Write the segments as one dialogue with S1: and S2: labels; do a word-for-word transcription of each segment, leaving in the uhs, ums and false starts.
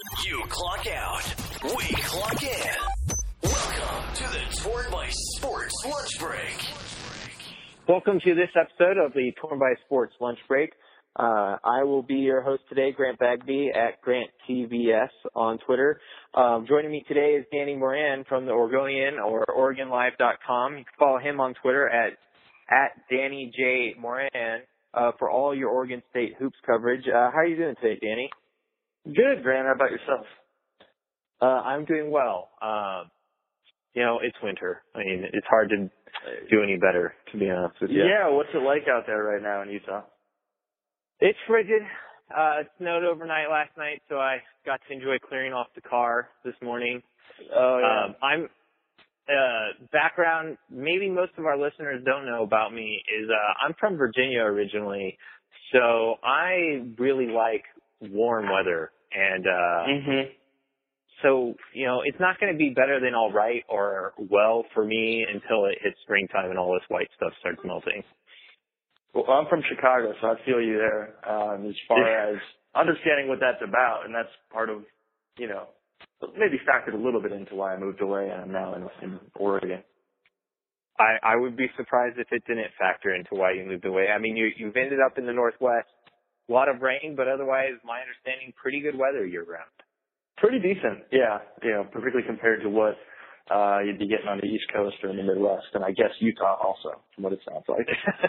S1: You clock out. We clock in. Welcome to the Torn by Sports Lunch Break.
S2: Welcome to this episode of the Torn by Sports Lunch Break. Uh, I will be your host today, Grant Bagby at Grant T V S on Twitter. Um, joining me today is Danny Moran from the Oregonian or Oregon Live dot com. You can follow him on Twitter at at Danny J Moran uh, for all your Oregon State hoops coverage. Uh, how are you doing today, Danny?
S3: Good, Grant. How about yourself?
S2: Uh, I'm doing well. Um, you know, it's winter. I mean, it's hard to do any better, to be honest with you.
S3: Yeah, what's it like out there right now in Utah?
S2: It's frigid. Uh, it snowed overnight last night, so I got to enjoy clearing off the car this morning.
S3: Oh, yeah.
S2: Um, I'm, uh, background, maybe most of our listeners don't know about me, is uh, I'm from Virginia originally, so I really like warm weather. And uh,
S3: mm-hmm.
S2: so, you know, it's not going to be better than all right or well for me until it hits springtime and all this white stuff starts melting.
S3: Well, I'm from Chicago, so I feel you there um, as far as understanding what that's about, and that's part of, you know, maybe factored a little bit into why I moved away and I'm now in, in Oregon.
S2: I, I would be surprised if it didn't factor into why you moved away. I mean, you, you've ended up in the Northwest. A lot of rain, but otherwise, my understanding, pretty good weather year-round.
S3: Pretty decent, yeah. You know, particularly compared to what uh, you'd be getting on the East Coast or in the Midwest, and I guess Utah also, from what it sounds like.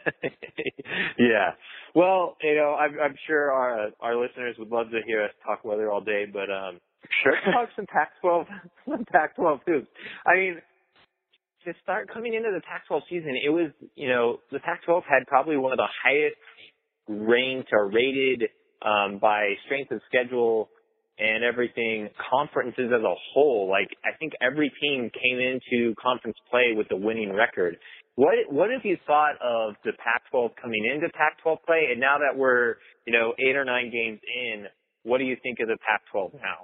S2: Yeah. Well, you know, I'm, I'm sure our our listeners would love to hear us talk weather all day, but um,
S3: sure.
S2: let's talk some Pac twelve, some Pac twelve hoops. I mean, to start coming into the Pac twelve season, it was, you know, the Pac twelve had probably one of the highest ranked or rated um, by strength of schedule and everything conferences as a whole. Like, I think every team came into conference play with a winning record. What what have you thought of the Pac twelve coming into Pac twelve play? And now that we're, you know, eight or nine games in, what do you think of the Pac twelve now?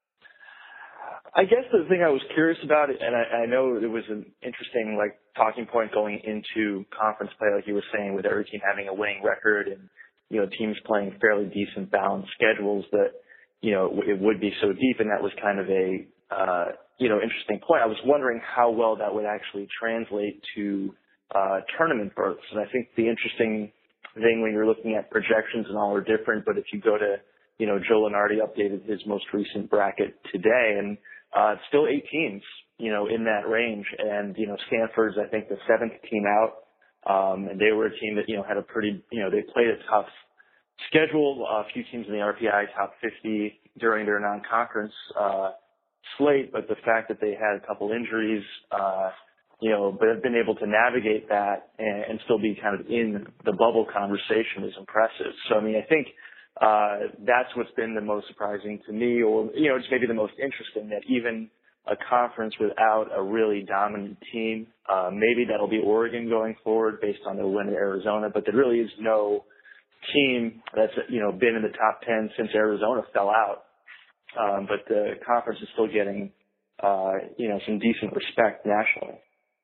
S3: I guess the thing I was curious about, and I, I know it was an interesting, like, talking point going into conference play, like you were saying, with every team having a winning record and, you know, teams playing fairly decent balanced schedules, that, you know, it would be so deep, and that was kind of a, uh, you know, interesting point. I was wondering how well that would actually translate to uh, tournament berths, and I think the interesting thing when you're looking at projections and all are different, but if you go to, you know, Joe Lunardi updated his most recent bracket today, and Uh, it's still eight teams, you know, in that range. And, you know, Stanford's, I think, the seventh team out. Um, and they were a team that, you know, had a pretty, you know, they played a tough schedule. A few teams in the R P I top fifty during their non-conference, uh, slate. But the fact that they had a couple injuries, uh, you know, but have been able to navigate that and, and still be kind of in the bubble conversation is impressive. So, I mean, I think, Uh, that's what's been the most surprising to me, or, you know, it's maybe the most interesting, that even a conference without a really dominant team, uh, maybe that'll be Oregon going forward based on their win at Arizona, but there really is no team that's, you know, been in the top ten since Arizona fell out. Um, but the conference is still getting, uh, you know, some decent respect nationally.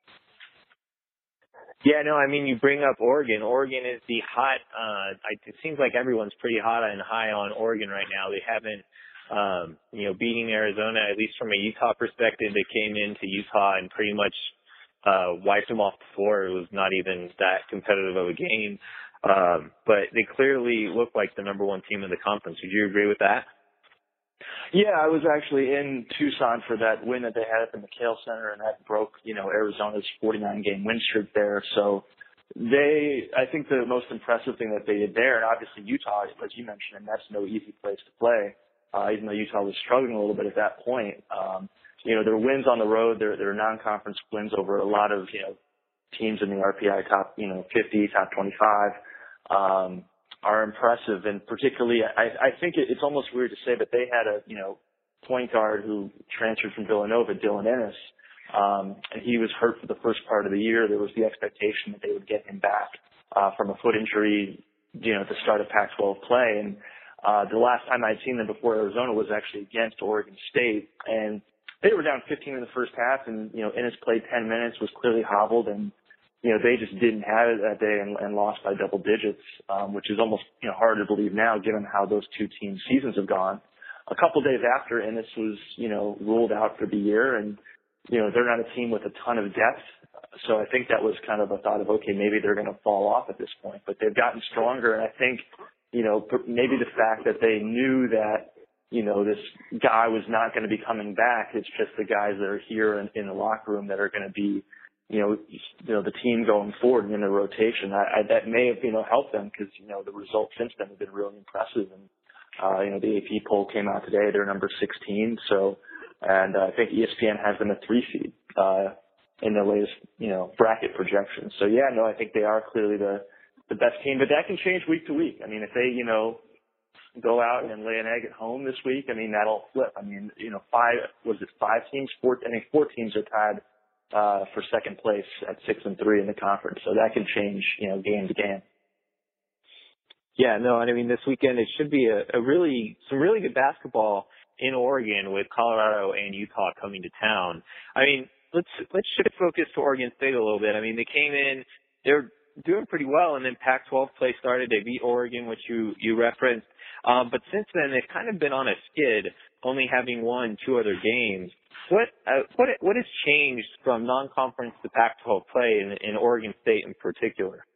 S2: Yeah, no, I mean, you bring up Oregon. Oregon is the hot, uh, it seems like everyone's pretty hot and high on Oregon right now. They haven't, um, you know, beating Arizona, at least from a Utah perspective. They came into Utah and pretty much, uh, wiped them off the floor. It was not even that competitive of a game. Um, but they clearly look like the number one team in the conference. Would you agree with that?
S3: Yeah, I was actually in Tucson for that win that they had at the McHale Center, and that broke, you know, Arizona's forty-nine game win streak there. So they, I think the most impressive thing that they did there, and obviously Utah, as you mentioned, and that's no easy place to play, uh, even though Utah was struggling a little bit at that point. Um, you know, their wins on the road, their, their non-conference wins over a lot of, you know, teams in the R P I top, you know, fifty, top twenty-five, um, are impressive. And particularly, I, I think it, it's almost weird to say, but they had a, you know, point guard who transferred from Villanova, Dylan Ennis, um, and he was hurt for the first part of the year. There was the expectation that they would get him back uh, from a foot injury, you know, at the start of Pac twelve play. And uh, the last time I'd seen them before Arizona was actually against Oregon State, and they were down fifteen in the first half, and, you know, Ennis played ten minutes, was clearly hobbled, and you know, they just didn't have it that day and, and lost by double digits, um, which is almost, you know, hard to believe now given how those two teams' seasons have gone. a couple days after Ennis was, you know, ruled out for the year, and, you know, they're not a team with a ton of depth. So I think that was kind of a thought of, okay, maybe they're going to fall off at this point, but they've gotten stronger. And I think, you know, maybe the fact that they knew that, you know, this guy was not going to be coming back. It's just the guys that are here in, in the locker room that are going to be, you know, you know, the team going forward in the rotation. I, I, that may have, you know, helped them because, you know, the results since then have been really impressive. And, uh, you know, the A P poll came out today. They're number sixteen. So, and uh, I think E S P N has them a three seed, uh, in the latest, you know, bracket projections. So yeah, no, I think they are clearly the, the best team, but that can change week to week. I mean, if they, you know, go out and lay an egg at home this week, I mean, that'll flip. I mean, you know, five, was it five teams? Four, I think four teams are tied, uh, for second place at six and three in the conference. So that can change, you know, game to game.
S2: Yeah, no, and I mean, this weekend it should be a, a really, some really good basketball in Oregon with Colorado and Utah coming to town. I mean, let's, let's shift focus to Oregon State a little bit. I mean, they came in, they're doing pretty well, and then Pac twelve play started. They beat Oregon, which you, you referenced. Um, but since then, they've kind of been on a skid, only having won two other games. What, uh, what, what has changed from non-conference to Pac twelve play in, in Oregon State in particular?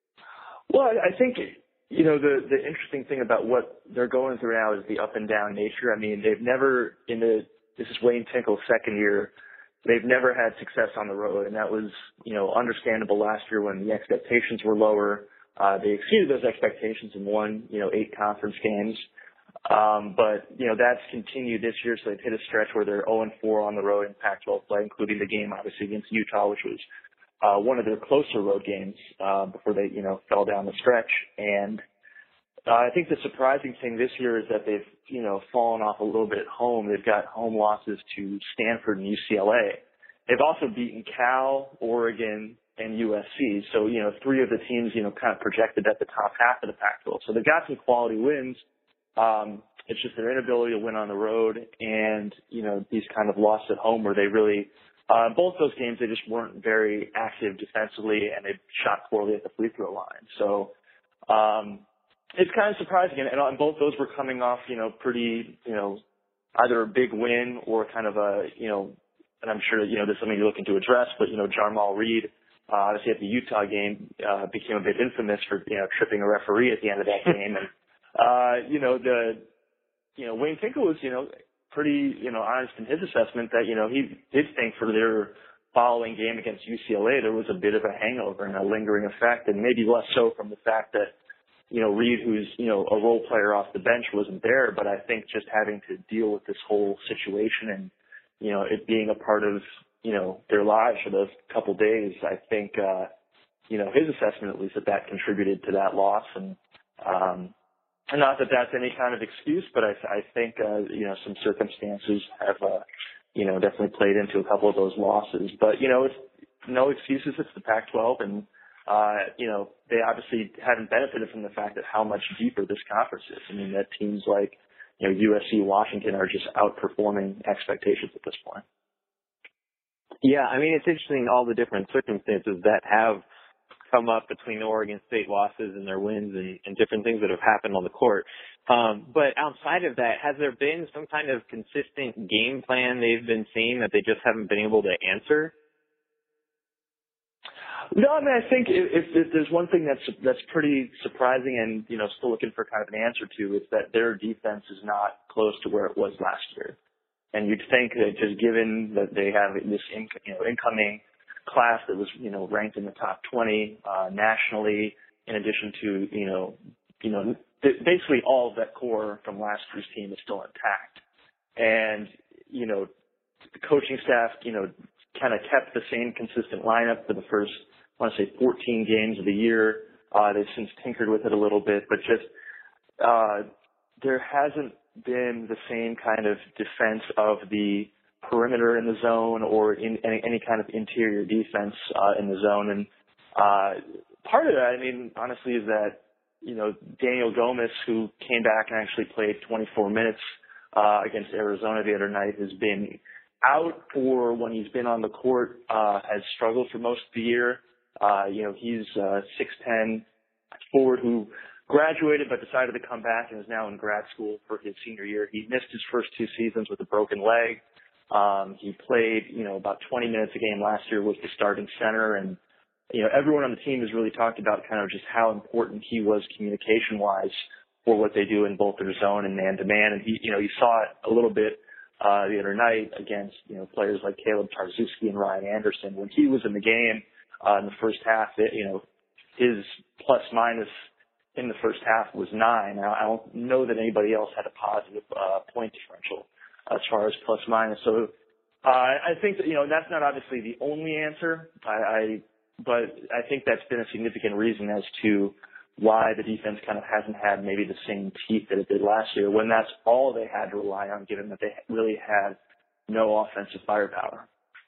S3: Well, I think, you know, the, the interesting thing about what they're going through now is the up and down nature. I mean, they've never, in the, this is Wayne Tinkle's second year, they've never had success on the road, and that was, you know, understandable last year when the expectations were lower. Uh, they exceeded those expectations and won, you know, eight conference games. Um, but, you know, that's continued this year, so they've hit a stretch where they're oh and four on the road in Pac twelve play, including the game, obviously, against Utah, which was uh, one of their closer road games uh, before they, you know, fell down the stretch. And uh, I think the surprising thing this year is that they've, you know, fallen off a little bit at home. They've got home losses to Stanford and U C L A. They've also beaten Cal, Oregon, and U S C. So, you know, three of the teams, you know, kind of projected at the top half of the Pac twelve. So they've got some quality wins. Um, it's just their inability to win on the road and, you know, these kind of losses at home where they really, uh, both those games, they just weren't very active defensively and they shot poorly at the free throw line. So, um, it's kind of surprising. And, and both those were coming off, you know, pretty, you know, either a big win or kind of a, you know, and I'm sure, you know, this is something you're looking to address, but, you know, Jamal Reed, uh, obviously at the Utah game, uh, became a bit infamous for, you know, tripping a referee at the end of that game. And, uh, you know, the, you know, Wayne Tinkle was, you know, pretty, you know, honest in his assessment that, you know, he did think for their following game against U C L A, there was a bit of a hangover and a lingering effect, and maybe less so from the fact that, you know, Reed, who's, you know, a role player off the bench, wasn't there, but I think just having to deal with this whole situation and, you know, it being a part of, you know, their lives for those couple days, I think, uh, you know, his assessment at least that that contributed to that loss. And, um, and not that that's any kind of excuse, but I, I think, uh, you know, some circumstances have, uh, you know, definitely played into a couple of those losses. But, you know, it's no excuses. It's the Pac twelve, and, uh, you know, they obviously haven't benefited from the fact that how much deeper this conference is. I mean, that teams like, you know, U S C, Washington are just outperforming expectations at this point.
S2: Yeah, I mean, it's interesting all the different circumstances that have come up between the Oregon State losses and their wins and, and different things that have happened on the court. Um, but outside of that, has there been some kind of consistent game plan they've been seeing that they just haven't been able to answer?
S3: No, I mean, I think if, if, if there's one thing that's that's pretty surprising and, you know, still looking for kind of an answer to, is that their defense is not close to where it was last year. And you'd think that just given that they have this in, you know, incoming class that was, you know, ranked in the top twenty uh, nationally, in addition to, you know, you know, basically all of that core from last year's team is still intact. And, you know, the coaching staff, you know, kind of kept the same consistent lineup for the first, I want to say, fourteen games of the year. Uh, they've since tinkered with it a little bit, but just uh, there hasn't been the same kind of defense of the perimeter in the zone or in any, any kind of interior defense uh, in the zone. And uh, part of that, I mean, honestly, is that, you know, Daniel Gomes, who came back and actually played twenty-four minutes uh, against Arizona the other night, has been out, or when he's been on the court, uh, has struggled for most of the year. Uh, you know, he's uh six ten forward who graduated but decided to come back and is now in grad school for his senior year. He missed his first two seasons with a broken leg. Um, he played, you know, about twenty minutes a game last year, was the starting center, and you know, everyone on the team has really talked about kind of just how important he was communication-wise for what they do in both their zone and man-to-man. And he, you know, you saw it a little bit uh, the other night against, you know, players like Caleb Tarczewski and Ryan Anderson. When he was in the game uh, in the first half, it, you know, his plus-minus in the first half was nine. Now, I don't know that anybody else had a positive uh, point differential as far as plus-minus. So uh, I think that, you know, that's not obviously the only answer. I, I But I think that's been a significant reason as to why the defense kind of hasn't had maybe the same teeth that it did last year, when that's all they had to rely on, given that they really had no offensive firepower.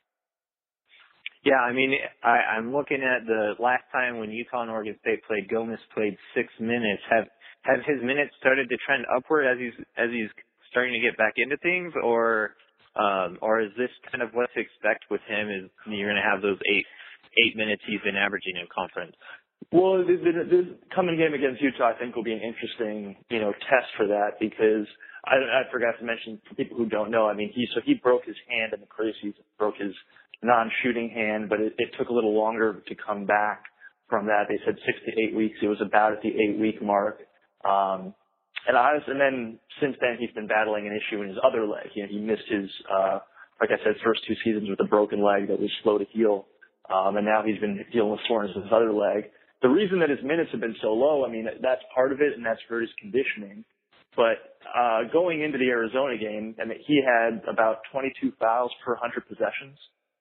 S2: Yeah, I mean, I, I'm looking at the last time when Utah and Oregon State played. Gomez played six minutes. Have have his minutes started to trend upward as he's as he's starting to get back into things, or um, or is this kind of what to expect with him? Is you're going to have those eight eight minutes he's been averaging in conference?
S3: Well, the, the, the coming game against Utah, I think, will be an interesting, you know, test for that, because I, I forgot to mention for people who don't know. I mean, he so he broke his hand in the preseason, broke his non-shooting hand, but it, it took a little longer to come back from that. They said six to eight weeks. It was about at the eight-week mark. Um, and honestly, and then since then, he's been battling an issue in his other leg. You know, he missed his, uh, like I said, first two seasons with a broken leg that was slow to heal. Um, and now he's been dealing with soreness in his other leg. The reason that his minutes have been so low, I mean, that's part of it, and that's for his conditioning. But uh, going into the Arizona game, I mean, he had about twenty-two fouls per one hundred possessions.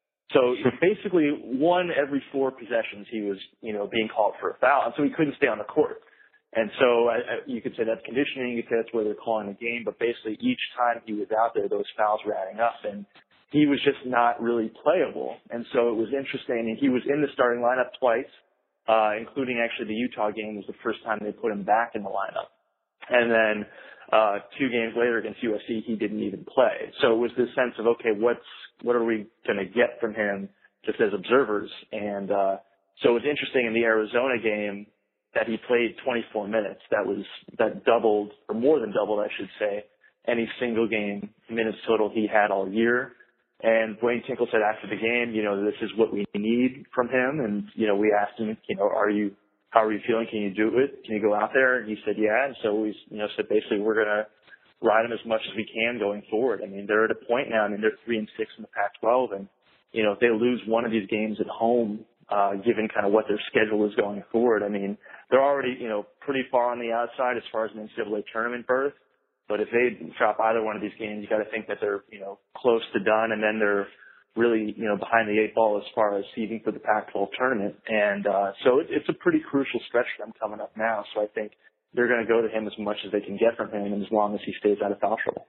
S3: So basically, one every four possessions, he was, you know, being called for a foul, and so he couldn't stay on the court. And so I, I, you could say that's conditioning, you could say that's where they're calling the game, but basically each time he was out there, those fouls were adding up, and he was just not really playable. And so it was interesting. And he was in the starting lineup twice, uh, including actually the Utah game was the first time they put him back in the lineup. And then uh, two games later against U S C, he didn't even play. So it was this sense of, okay, what's what are we going to get from him just as observers? And uh, so it was interesting in the Arizona game that he played twenty-four minutes. That was that doubled, or more than doubled, I should say, any single game minutes total he had all year. And Wayne Tinkle said after the game, you know, this is what we need from him. And, you know, we asked him, you know, are you, how are you feeling? Can you do it? Can you go out there? And he said, yeah. And so we, you know, said basically we're going to ride him as much as we can going forward. I mean, they're at a point now, I mean, they're three and six in the Pac twelve. And, you know, if they lose one of these games at home, uh, given kind of what their schedule is going forward, I mean, they're already, you know, pretty far on the outside as far as an N C double A tournament berth. But if they drop either one of these games, you got to think that they're, you know, close to done, and then they're really, you know, behind the eight ball as far as seeding for the Pac twelve tournament. And uh, so it, it's a pretty crucial stretch for them coming up now. So I think they're going to go to him as much as they can get from him, and as long as he stays out of foul trouble.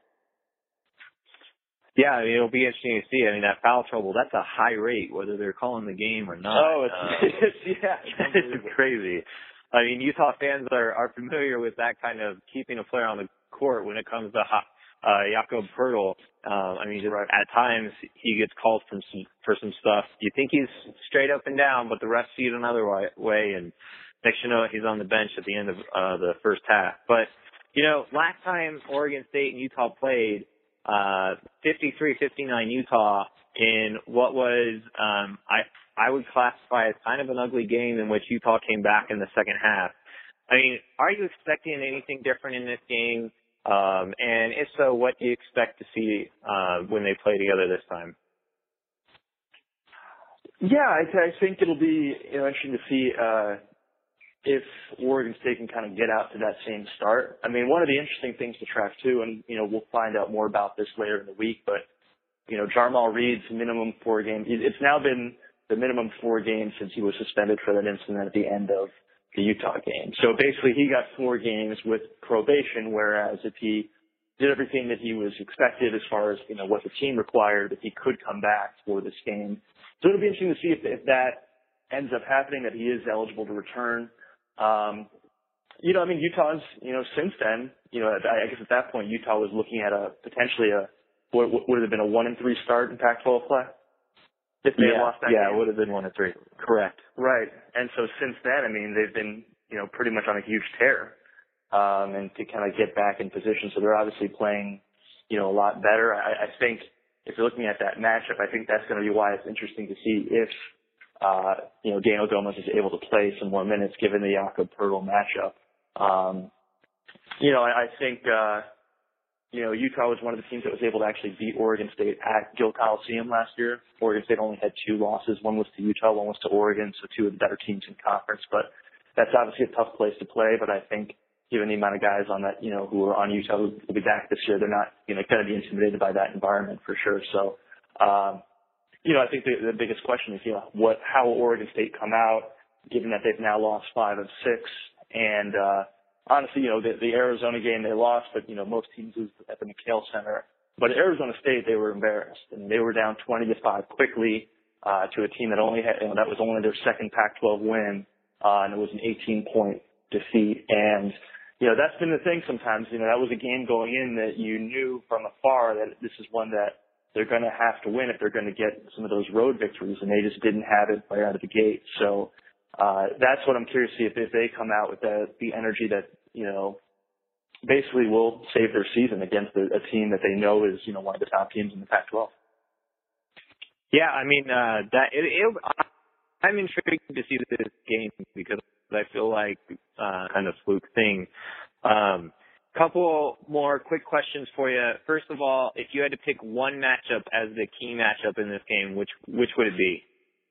S2: Yeah, I mean, it'll be interesting to see. I mean, that foul trouble, that's a high rate, whether they're calling the game or not.
S3: Oh, it's,
S2: um,
S3: it's yeah. It's,
S2: it's crazy. I mean, Utah fans are, are familiar with that kind of keeping a player on the court when it comes to uh, Jakob Poeltl. Um, I mean, just
S3: right.
S2: At times he gets called from some, for some stuff. You think he's straight up and down, but the refs see it another way, and next you know he's on the bench at the end of uh, the first half. But, you know, last time Oregon State and Utah played, uh, fifty-three fifty-nine Utah in what was, um, I, I would classify as kind of an ugly game in which Utah came back in the second half. I mean, are you expecting anything different in this game? Um, and if so, what do you expect to see uh, when they play together this time?
S3: Yeah, I, I think it'll be you know, interesting to see uh, if Oregon State can kind of get out to that same start. I mean, one of the interesting things to track too, and you know we'll find out more about this later in the week, but you know Jarmal Reed's minimum four games. It's now been the minimum four games since he was suspended for that incident at the end of the Utah game. So basically he got four games with probation, whereas if he did everything that he was expected as far as, you know, what the team required, that he could come back for this game. So it'll be interesting to see if, if that ends up happening, that he is eligible to return. Um, you know, I mean, Utah's, you know, since then, you know, I guess at that point Utah was looking at a potentially a, what would have been a one and three start in Pac twelve play? If they
S2: yeah,
S3: had lost that
S2: yeah,
S3: game.
S2: it would have been one and three. Correct.
S3: Right. And so since then, I mean, they've been, you know, pretty much on a huge tear. um, and to kind of get back in position. So they're obviously playing, you know, a lot better. I, I think if you're looking at that matchup, I think that's going to be why it's interesting to see if, uh, you know, Daniel Gomez is able to play some more minutes given the Jakob Poeltl matchup. Um, you know, I, I think, uh, you know, Utah was one of the teams that was able to actually beat Oregon State at Gill Coliseum last year. Oregon State only had two losses. One was to Utah, one was to Oregon, so two of the better teams in conference. But that's obviously a tough place to play. But I think given the amount of guys on that, you know, who are on Utah who will be back this year, they're not, you know, going to be intimidated by that environment for sure. So, um, you know, I think the, the biggest question is, you know, what, how will Oregon State come out, given that they've now lost five of six, and uh, honestly, you know, the, the Arizona game they lost, but, you know, most teams lose at the McHale Center. But at Arizona State, they were embarrassed. And they were down twenty to five quickly uh, to a team that only had, you know, that was only their second Pac twelve win, uh, and it was an eighteen-point defeat. And, you know, that's been the thing sometimes. You know, that was a game going in that you knew from afar that this is one that they're going to have to win if they're going to get some of those road victories, and they just didn't have it right out of the gate. So uh, that's what I'm curious to see, if, if they come out with the, the energy that, you know, basically will save their season against a, a team that they know is, you know, one of the top teams in the Pac twelve.
S2: Yeah, I mean, uh, that it, it, I'm intrigued to see this game because I feel like uh, kind of fluke thing. Um, couple more quick questions for you. First of all, if you had to pick one matchup as the key matchup in this game, which which would it be?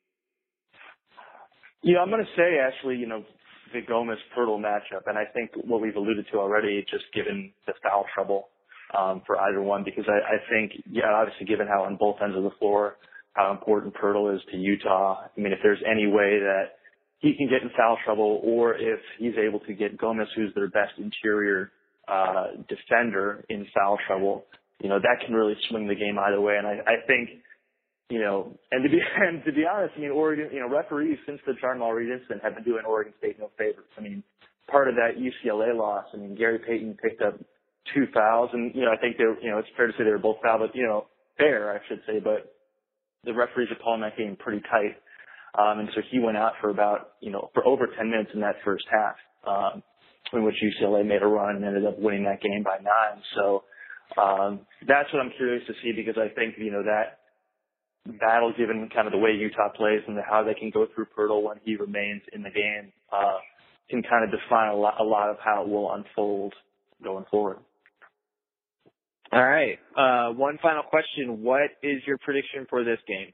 S3: You know, I'm going to say actually, you know, the Gomez-Poeltl matchup, and I think what we've alluded to already, just given the foul trouble um, for either one, because I, I think, yeah, obviously given how on both ends of the floor, how important Poeltl is to Utah. I mean, if there's any way that he can get in foul trouble, or if he's able to get Gomez, who's their best interior uh, defender, in foul trouble, you know, that can really swing the game either way. And I, I think, you know, and to be and to be honest, I mean, Oregon, you know, referees since the Charnel Reed incident have been doing Oregon State no favors. I mean, part of that U C L A loss, I mean, Gary Payton picked up two fouls, and you know, I think they were, you know, it's fair to say they were both foul, but you know, fair, I should say, but the referees are calling that game pretty tight. Um, and so he went out for about, you know, for over ten minutes in that first half, um, in which U C L A made a run and ended up winning that game by nine. So, um, that's what I'm curious to see, because I think, you know, that battle, given kind of the way Utah plays and how they can go through Poeltl when he remains in the game, uh, can kind of define a lot, a lot of how it will unfold going forward.
S2: All right. Uh, one final question. What is your prediction for this game?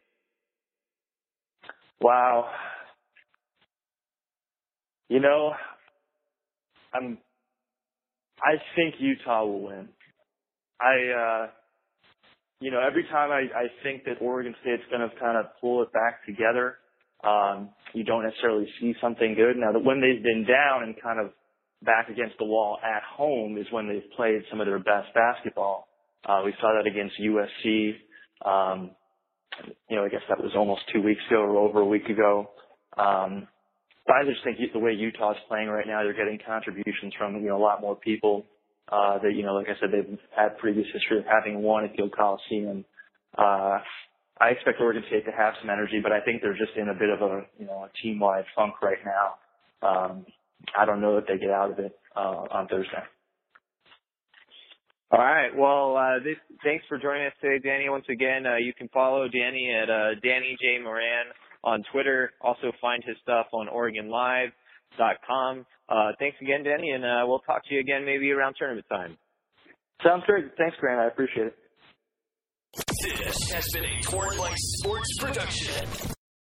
S3: Wow. You know, I'm, I think Utah will win. I, uh, you know, every time I, I think that Oregon State's going to kind of pull it back together, um, you don't necessarily see something good. Now, that when they've been down and kind of back against the wall at home is when they've played some of their best basketball. Uh, we saw that against U S C. Um, you know, I guess that was almost two weeks ago or over a week ago. Um, but I just think the way Utah's playing right now, they're getting contributions from, you know, a lot more people. Uh, that, you know, like I said, they've had previous history of having won at Gill Coliseum. Uh, I expect Oregon State to have some energy, but I think they're just in a bit of a, you know, a team-wide funk right now. Um, I don't know that they get out of it, uh, on Thursday.
S2: All right. Well, uh, this, thanks for joining us today, Danny. Once again, uh, you can follow Danny at, uh, Danny J. Moran on Twitter. Also find his stuff on Oregon Live dot com. Uh, thanks again, Danny, and uh, we'll talk to you again maybe around tournament time.
S3: Sounds great. Thanks, Grant. I appreciate it.
S1: This has been a Torn by Sports production.